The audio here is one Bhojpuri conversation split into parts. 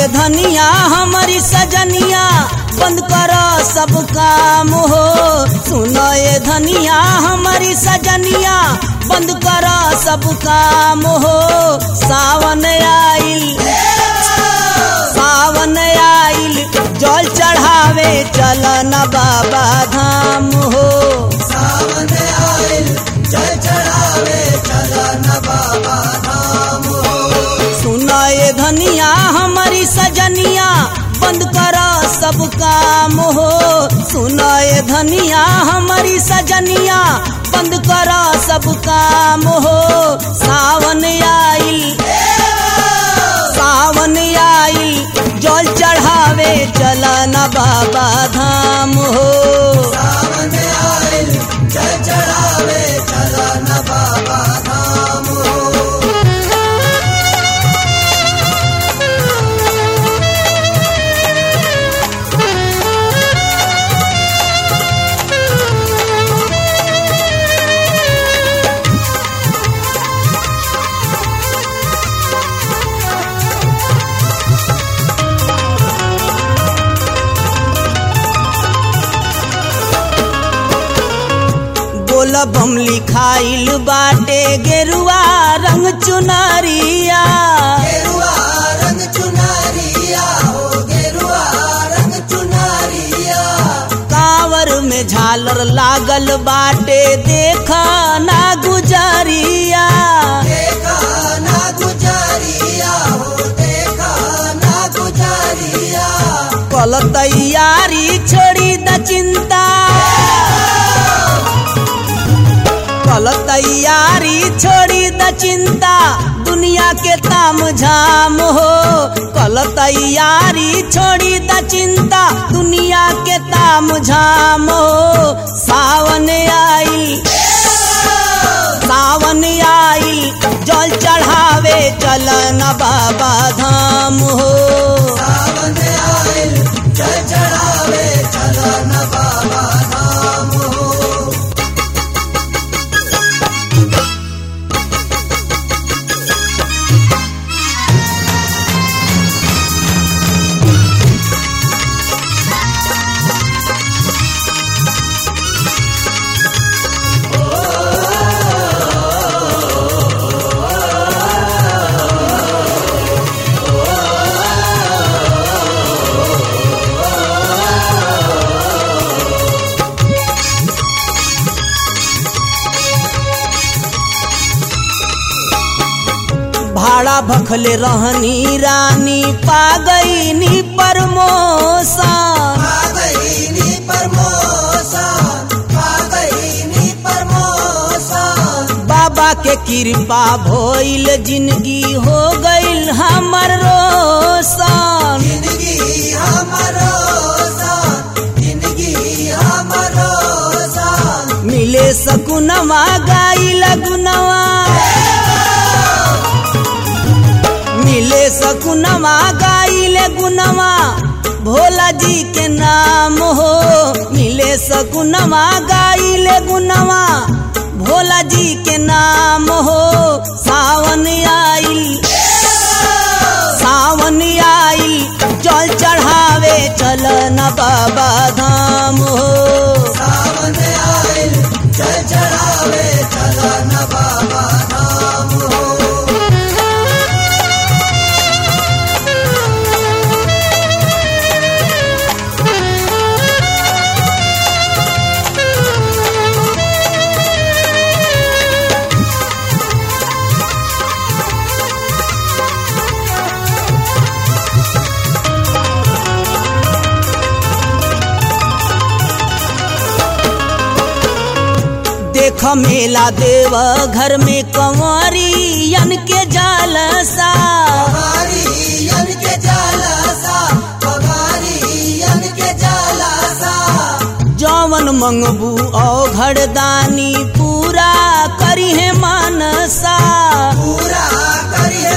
ये धनिया हमारी सजनिया बंद करो सब काम हो। सुनो ये धनिया हमारी सजनिया बंद करो सब काम हो। सावन आइल जल चढ़ावे चलन बाबा धाम हो। सावन आइल जल चढ़ावे चलन बाबा धाम हो। सुनो ये धनिया हमारी सजनिया बंद करो सब काम हो। सुनो ये धनिया हमारी सजनिया बंद करो सब काम हो। सावन आइल जल चढ़ावे चलन बाबा धाम हो। सावन आइल जल चढ़ावे चलन बाबा धाम हो। बम लिखाइल बाटे गेरुआ रंग चुनरिया। गेरुआ रंग चुनरिया हो गेरुआ रंग चुनरिया। कांवर में झालर लागल बाटे देखा ना गुजरिया। देखा ना गुजरिया हो देखा ना गुजरिया। कल तैयारी छोड़ी द चिंता कल तैयारी छोड़ी द चिंता दुनिया के ताम झाम हो। कल तैयारी छोड़ी द चिंता दुनिया के ताम झाम हो। सावन आइल जल चढ़ावे चलन बाबा धाम हो। सावन आइल जल चढ़ावे चलन बाबा धाम हो। भाड़ा भखले रहनी रानी पा गईनी प्रमोशन। बाबा के कृपा भइल जिंदगी हो गईल हमर रोशन। जिंदगी हमर रोशन मिले सकुनवा गाइल गुनवा मिले सकुनवा गाइल गुनवा भोला जी के नाम हो। मिले सकुनवा गाइल गुनवा भोला जी के नाम हो। सावन आइल जल चढ़ावे चलन बाबा धाम हो। सावन आइल जल चढ़ावे चलन बाबा धाम हो। देख मेला देव घर में कंवरियन के जालसा। जवन मंगबू औ घरदानी पूरा करी है मानसा। पूरा करी है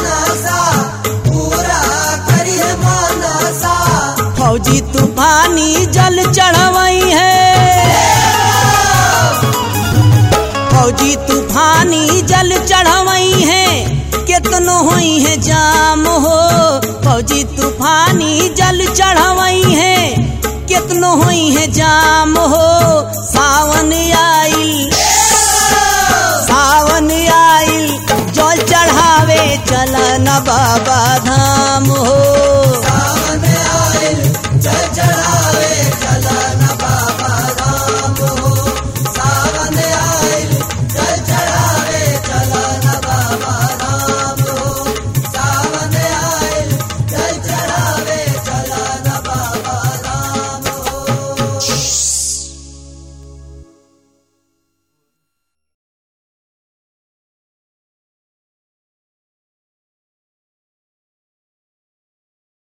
मानसा फौजी तूफानी जल चढ़वई है। फौजी तूफान तूफानी जल चढ़वई है कितनो होई है जाम हो। फौजी तूफानी जल चढ़वई है कितनो होई है जाम हो। सावन आइल जल चढ़ावे चल न बाबा धाम हो।